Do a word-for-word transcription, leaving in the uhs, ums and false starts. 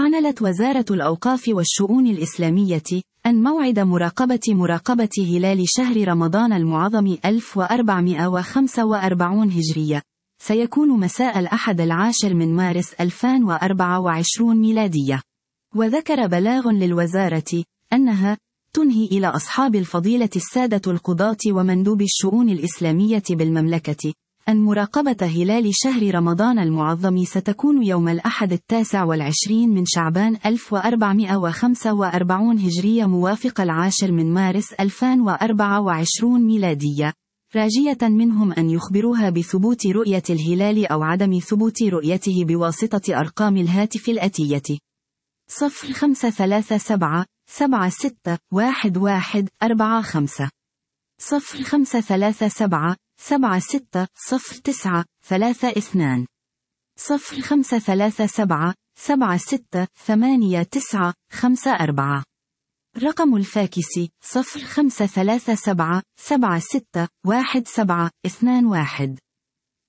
أعلنت وزارة الأوقاف والشؤون الإسلامية أن موعد مراقبة مراقبة هلال شهر رمضان المعظم ألف وأربعمائة وخمسة وأربعين هجرية سيكون مساء الأحد العاشر من مارس ألفين وأربعة وعشرين ميلادية. وذكر بلاغ للوزارة أنها تنهي إلى أصحاب الفضيلة السادة القضاة ومندوب الشؤون الإسلامية بالمملكة أن مراقبة هلال شهر رمضان المعظم ستكون يوم الأحد التاسع والعشرين من شعبان ألف وأربعمائة وخمسة وأربعين هجرية موافق العاشر من مارس ألفين وأربعة وعشرين ميلادية، راجية منهم أن يخبروها بثبوت رؤية الهلال أو عدم ثبوت رؤيته بواسطة أرقام الهاتف الآتية: صفر خمسة ثلاثة سبعة سبعة ستة واحد واحد أربعة خمسة، صفر خمسة ثلاثة سبعة سبعة ستة صفر تسعة ثلاثة اثنان، صفر خمسة ثلاثة سبعة سبعة ستة ثمانية تسعة خمسة أربعة. رقم الفاكس صفر خمسة ثلاثة سبعة سبعة ستة واحد سبعة اثنان واحد.